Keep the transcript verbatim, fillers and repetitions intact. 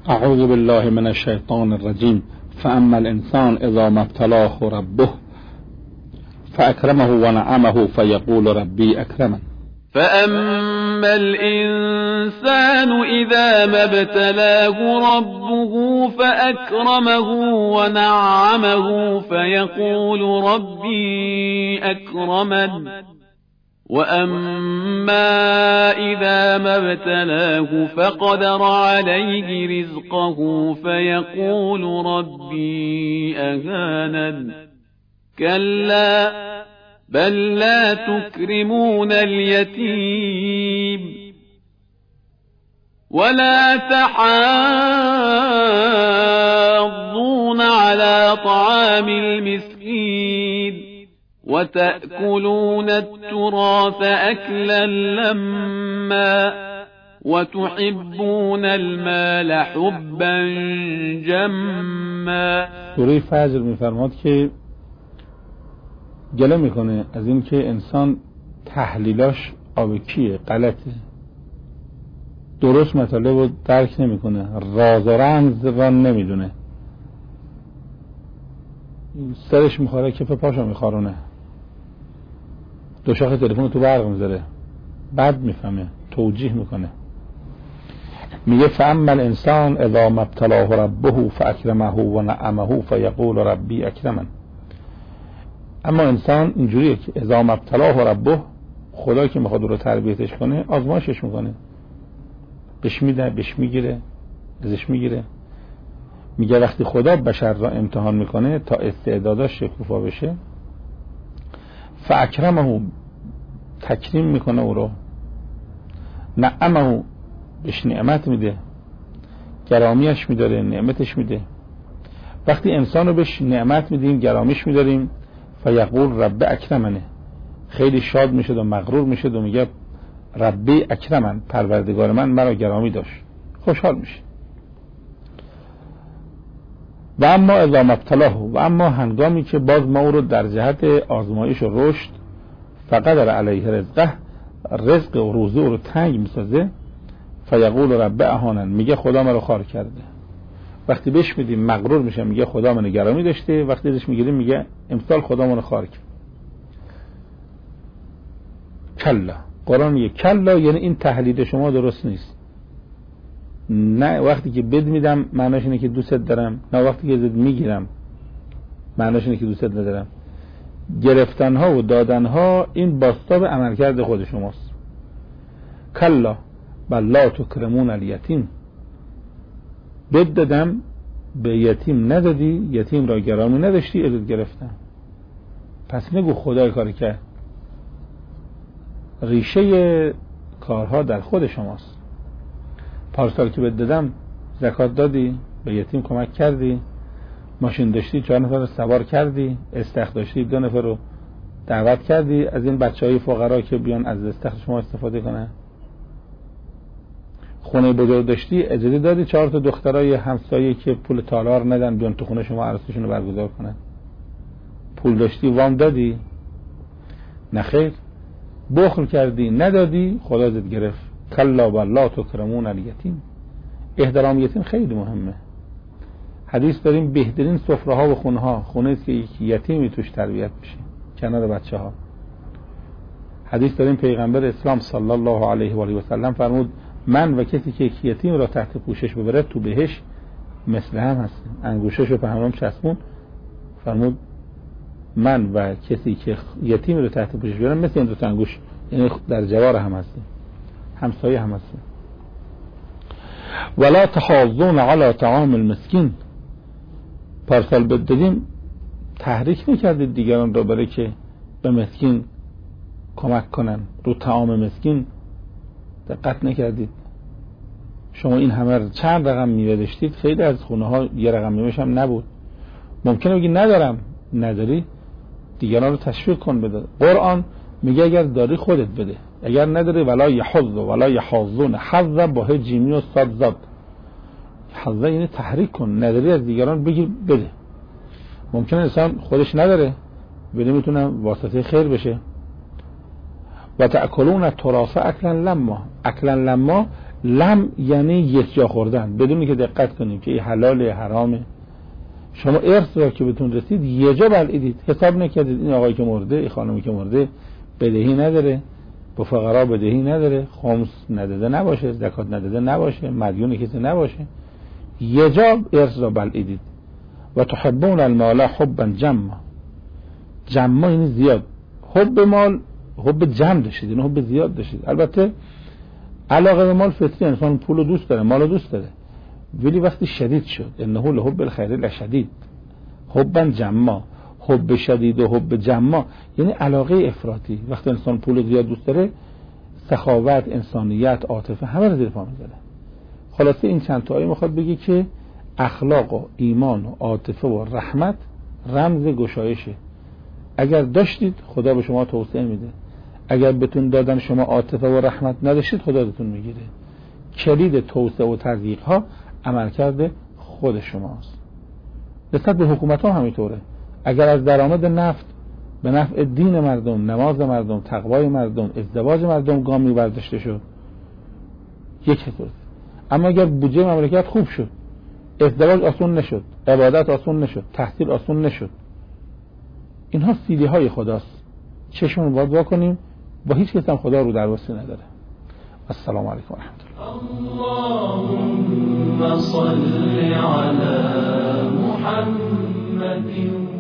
اعوذ بالله من الشیطان الرجیم. فاما الانسان اذا ما ابتلاه ربه فاکرمه و نعمه فیقول ربی اکرمن. فأما الإنسان إذا ما ابتلاه ربه فأكرمه ونعمه فيقول ربي أكرمن وأما إذا ما ابتلاه فقدر عليه رزقه فيقول ربي أهانن. كلا بل لا تكرمون اليتيم ولا تحاضون على طعام المسكين وتأكلون التراث أكلا لما وتحبون المال حبا جما. سوره فجر می‌فرماد که گله میکنه از این که انسان تحلیلاش آبکیه، غلطه، درست مطالب رو درک نمیکنه، راز و رمز را نمیدونه، سرش میخوره کف پاشو میخارونه، دو شاخه تلفن تو برق میذاره، بد میفهمه، توجیه میکنه. میگه فاما الانسان اذا ما ابتلاه ربه فاکرمه و نعمه فیقول ربی اکرمن. اما انسان اینجوریه که اذا ما ابتلاه ربه، خدا که میخواد رو تربیتش کنه آزمایشش میکنه، بهش میده، بهش میگیره، ازش میگیره. میگه وقتی خدا بشر را امتحان میکنه تا استعداداش شکوفا بشه، فاکرمه، تکریم میکنه او رو، نعمه، بهش نعمت میده، گرامیش میداره، نعمتش میده. وقتی انسان رو بهش نعمت میدیم، گرامیش میداریم، فیقول رب اکرمنه، خیلی شاد میشه و مغرور میشه و میگه ربی اکرمن، پروردگار من مرا گرامی داشت، خوشحال میشه. و اما اذا ما ابتلاه، و اما هنگامی که باز ما او رو در جهت آزمایش و رشد فقدر علیه رزقه، رزق و روزی او رو تنگ میسازه، فیقول رب اهانن، میگه خدا مرا خوار کرده. وقتی بهش میدیم مغرور میشه، میگه خدا منو گرامی داشته، وقتی ازش میگیریم میگه امسال خدا منو خوار کرد. کلا، قرآن میگه کلا یعنی این تحلیل شما درست نیست. نه وقتی که بد میدم معناش اینه که دوست دارم، نه وقتی که زد میگیرم معناش اینه که دوست ندارم. گرفتن ها و دادن ها این بازتاب عملکرد خود شماست. کلا بل لا تکرمون الیتیم، بد دادم به یتیم ندادی، یتیم را گرامی نداشتی، ازت گرفتم. پس نگو خدای کار کرد، ریشه کارها در خود شماست. پارسال که بد دادم زکات دادی، به یتیم کمک کردی، ماشین داشتی چهار نفر رو سوار کردی، استخر داشتی دو نفر رو دعوت کردی از این بچهای فقرا که بیان از استخر شما استفاده کنن. خونه بزرگ داشتی، اجازه دادی چهار تا دخترای همسایه که پول تالار ندن بیان تو خونه شما عروسیشون رو برگزار کنن. پول داشتی وام دادی؟ نخیر، بخل کردی ندادی، خدا ازت گرفت. کلا بل لا تکرمون الیتیم، احترام یتیم خیلی مهمه. حدیث داریم بهترین سفره ها و خونه ها خونه است که یک یتیمی توش تربیت بشه کنار بچه ها. حدیث داریم پیغمبر اسلام صلی الله علیه و آله و سلم فرمود من و کسی که یک یتیم را تحت پوشش ببره تو بهش مثل هم هستیم. انگوششو به هم چسبون، فرمود من و کسی که یتیم را تحت پوشش ببره مثل این دو تا انگوش، یعنی در جوار هم هستیم، همسایه هم هستیم. ولا تحاضون علی طعام المسکین، پارسال بددیم تحریک نکردید دیگران را برای که به مسکین کمک کنن، رو طعام مسکین دقت نکردید. شما این همه چند رقم میوه داشتید، خیلی از خونه ها یه رقم میوهش هم نبود. ممکنه بگی ندارم، نداری دیگران رو تشویق کن بده. قرآن میگه اگر داری خودت بده، اگر نداری ولا یحض ولا یحاضون، حظ با ه جیمی و صاد زاد، حظ یعنی تحریک کن، نداری از دیگران بگی بده. ممکنه انسان خودش نداره بده، میتونه واسطه خیر بشه. و تأکلون التراث اکلا لما، اکلا لما لم یعنی یک جا خوردن، بدونی که دقت کنیم که این حلال حرامه. شما ارث را که بهتون رسید یه جا بلعیدید، حساب نکردید این آقایی که مرده، این خانمی که مرده بدهی نداره، به فقرا بدهی نداره، خمس نداده نباشه، زکات نداده نباشه، مدیون کسی نباشه، یه جا ارث را بلعیدید. و تحبون المال حبا جما، جما یعنی زیاد. حب مال حب جمع داشتید، یعنی حب زیاد داشتید. البته علاقه به مال فطری، انسان پول رو دوست داره، مال رو دوست داره، ولی وقتی شدید شد انه لحب الخیر لشدید، حبا جما، حب شدید و حب جما یعنی علاقه افراطی. وقتی انسان پول زیاد دوست داره، سخاوت، انسانیت، عاطفه همه رو زیر پا میذاره. خلاصه این چند تا آیه میخواد بگه که اخلاق و ایمان و عاطفه و رحمت رمز گشایشه. اگر داشتید خدا به شما توسعه میده، اگر بهتون دادن شما عاطفه و رحمت نداشتید خدا ازتون میگیره. کلید توسعه و تضییق ها عملکرد خود شماست. نسبت به حکومت ها همینطوره. اگر از درآمد نفت به نفع دین مردم، نماز مردم، تقوای مردم، ازدواج مردم گامی برداشته شد، یک حساب. اما اگر بودجه مملکت خوب شد، ازدواج آسون نشد، عبادت آسون نشد، تحصیل آسون نشد، اینها سیلی های خداست. چشمون رو باید وا کنیم، با هیچ کس هم خدا رو درواسی نداره. السلام علیکم و رحمت الله. اللهم صل علی محمد